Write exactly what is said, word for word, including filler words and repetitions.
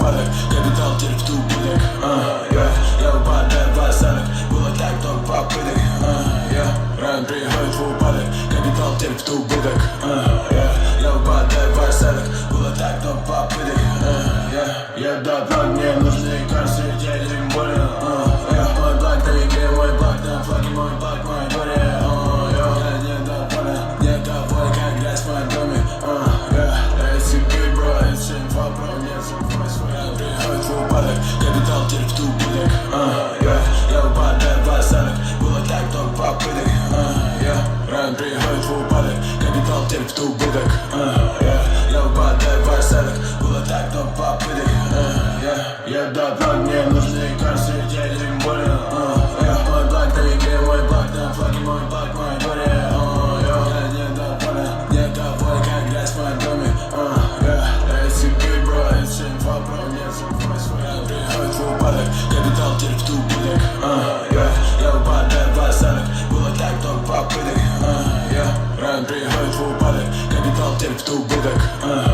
упадок, капитал теперь в тупик. uh, yeah. Я упадаю в осадок, было так много попыток. uh, yeah. Район приходит в упадок, капитал теперь в тупик. uh, yeah. Я упадаю в осадок, было так много попыток. uh, yeah. Я давно не нужны карты, я не болен. uh, yeah. Мой благ на веке, мой благ на флаге, мой благ, мой горе. uh, yeah. Я не доволен, не доволен, как грязь в моем доме. uh, yeah. Эти good bro, it's info, bro, нет info, свой приходит в упадок, капитал теперь в тупик. uh, yeah. Я упадаю в осадок, было так много попыток. uh, yeah. Район приходит в упадок, капитал теперь в тупик. uh, yeah. Я упадаю в осадок, было так много попыток. uh, yeah. Я давно не нужны карты, я не болен. uh, yeah. Мой благ на веке, мой благ на флаге, мой благ, мой горе. uh, yeah. Я не доволен, не доволен, как грязь в моем доме. uh, yeah. Эти good bro, it's info, bro, нет info, свой приходит в упадок, капитал теперь в тупик. uh, yeah. Я упадаю в осадок, было так много попыток. uh, yeah. Район приходит в упадок, капитал теперь в тупик. uh,